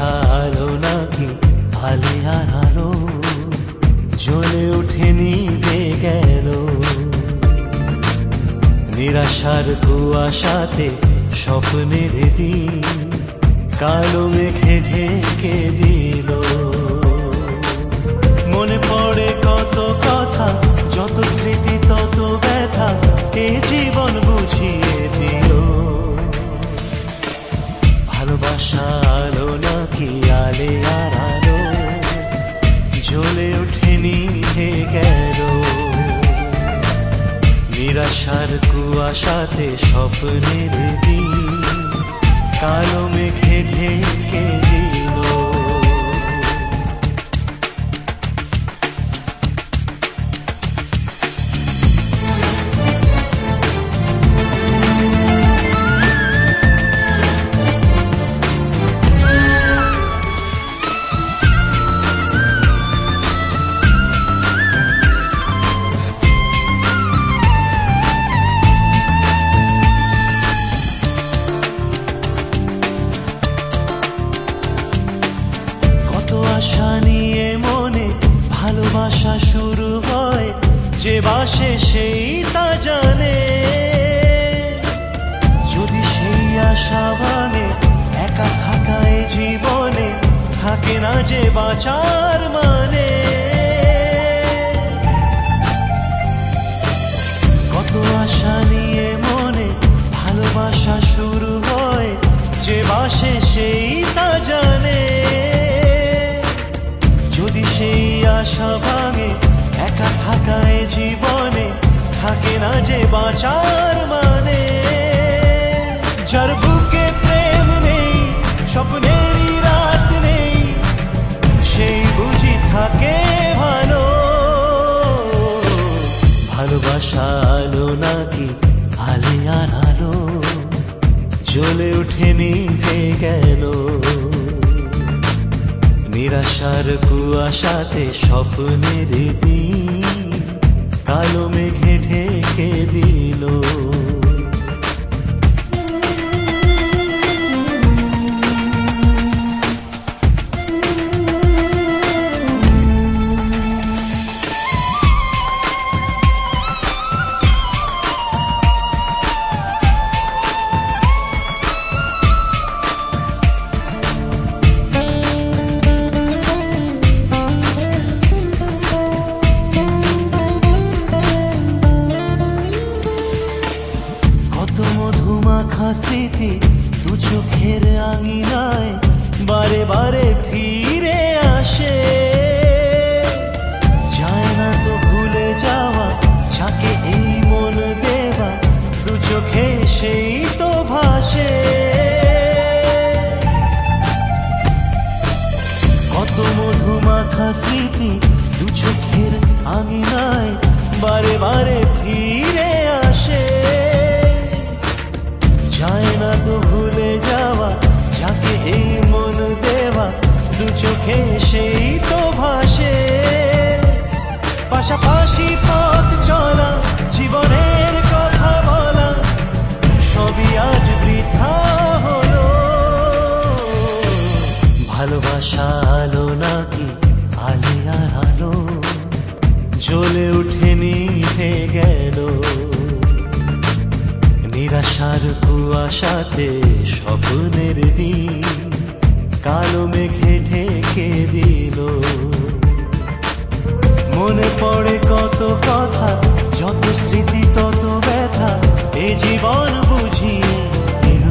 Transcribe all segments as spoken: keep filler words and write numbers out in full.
ভালোবাসা আলো নাকি আলিয়ার আলো জ্বলে উঠে নিভে গেল। নিরাশার কুয়াশাতে স্বপ্নের দিন কালো মেঘে ঢেকে দিল। মনে পড়ে কত কথা, যত স্মৃতি তত ব্যথা, এ জীবন বুঝিয়ে দিল। ভালোবাসা আলো নাকি আলিয়ার আলো জ্বলে উঠে নিভে গেল। নিরাশার কুয়াশাতে স্বপ্নের দিন কালো মেঘে ঢেকে দিল। আশা নিয়ে মনে ভালোবাসা শুরু হয়, যে বাসে সেই তা জানে। যদি সেই আশা ভাঙে, একা থাকায় জীবনে থাকে না যে বাঁচার মানে। কত আশা নিয়ে মনে ভালোবাসা শুরু হয়, যে বাসে সেই তা জানে। যদি সেই আশা ভাঙে, একা থাকায় জীবনে থাকে না যে বাঁচার মানে। যার বুকে প্রেম নেই, স্বপ্নেরই রাত নেই, সেই বুঝি থাকে ভালো। ভালোবাসা আলো নাকি আলিয়ার আলো জ্বলে উঠে নিভে গেল। নিরাশার কুয়াশাতে স্বপ্নের দিন কালো মেঘে ঢেকে দিল। স্মৃতি দু চোখের আঙিনায় বারে বারে ফিরে আসে। যায় না তো ভুলে যাওয়া, যাকে এই মন দেওয়া, দু চোখে সেই তো ভাসে। কত মধুমাখা স্মৃতি দু চোখের আঙিনায় বারে বারে ফিরে আসে। যায় না তো ভুলে যাওয়া, যাকে এই মন দেওয়া, দু চোখে সেই তো ভাসে। পাশাপাশি পথ চলা, জীবনের কথা বলা, সবই আজ বৃথা হলো। ভালোবাসা আলো নাকি আলিয়ার আলো জ্বলে উঠে নিভে গেল। নিরাশার কুয়াশাতে স্বপ্নের দিন কালো মেঘে ঢেকে দিল। মনে পড়ে কত কথা, যত স্মৃতি তত ব্যথা, এ জীবন বুঝিয়ে দিল।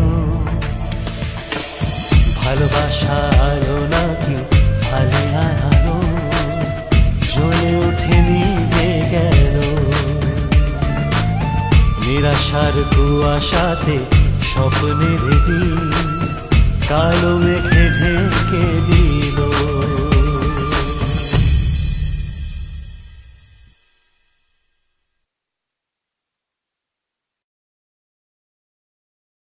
ভালোবাসা আলো নাকি আলিয়ার আলো জ্বলে উঠে নিভে গেল। নিরাশার কুয়াশাতে স্বপ্নের দিন কালো মেঘে ঢেকে